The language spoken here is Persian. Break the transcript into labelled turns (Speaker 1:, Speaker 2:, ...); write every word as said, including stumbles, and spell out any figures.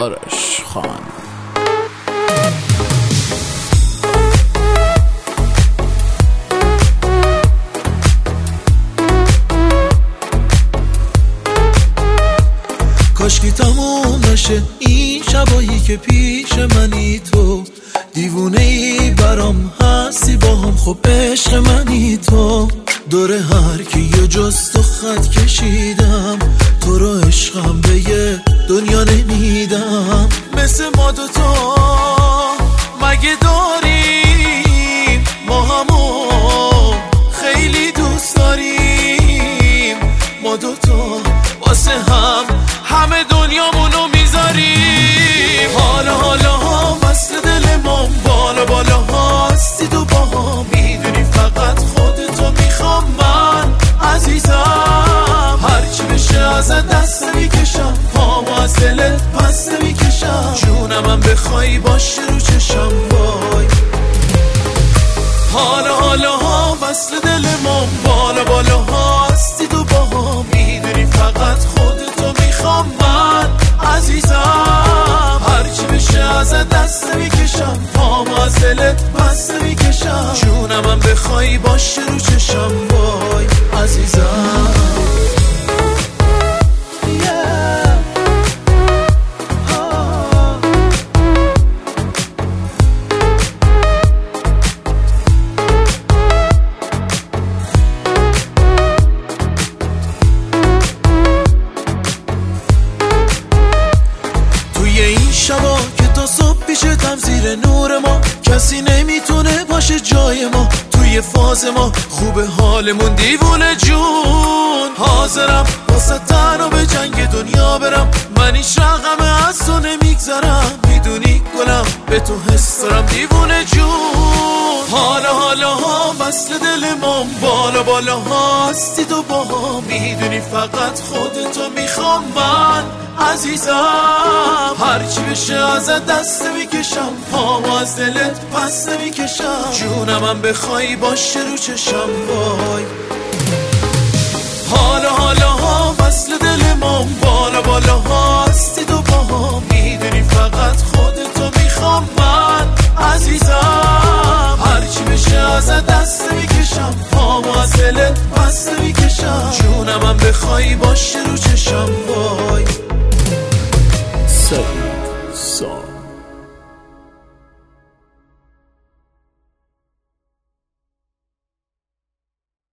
Speaker 1: آرش خان.
Speaker 2: کاشکی تموم نشه این شبایی که پیش منی، تو دیوونه ای برام هستی با هم، خب عشق منی تو. دور هر کی یه جز تو خط کشیدم، تو رو عشقم به یه دنیا نمیدم. مثل ما دوتا مگه داریم، ما همو خیلی دوست داریم. ما دوتا واسه هم همه دنیامونو میذاریم. حالا حالا ها وصل دل ما بالا بالا هاستی تو با ها، میدونی فقط خودتو میخوام من عزیزم. هرچی بشه ازت دست نمیکشم، پامو از دلت پس نمیکشم. جونم هم بخوایی باشه رو چشم وای. حالا حالا ها وصل دل ما بالا بالا هاستی تو با ها، میدونی فقط خودتو میخوام من عزیزم. هرچی بشه ازت دست نمیکشم، پامو از دلت پس نمیکشم. جونم هم بخوایی باشه رو چشم وای عزیزم. شبا که تا صبح پیشتم زیر نور ما، کسی نمیتونه باشه جای ما. توی فاز ما خوبه حالمون دیوونه جون. حاضرم واسه تنها به جنگ دنیا برم، من هیچ رقمه از تو نمیگذرم. میدونی گلم به تو حس دارم دیوونه جون. حالا حالا ها وصل دل ما بالا بالا هاستی تو با ها، میدونی فقط خودتو میخوام من عزیزم. هرچی بشه ازت دست نمیکشم، پامو از دلت پس نمیکشم. جونم هم بخوایی باشه رو چشم وای. حالا حالا ها وصل دل ما بالا بالا هاستی تو با ها، میدونی فقط خودتو میخوام من عزیزم. هرچی بشه ازت دست نمیکشم، پامو از دلت پس نمیکشم. جونم هم بخوایی باشه رو چشم وای.
Speaker 1: سعید سام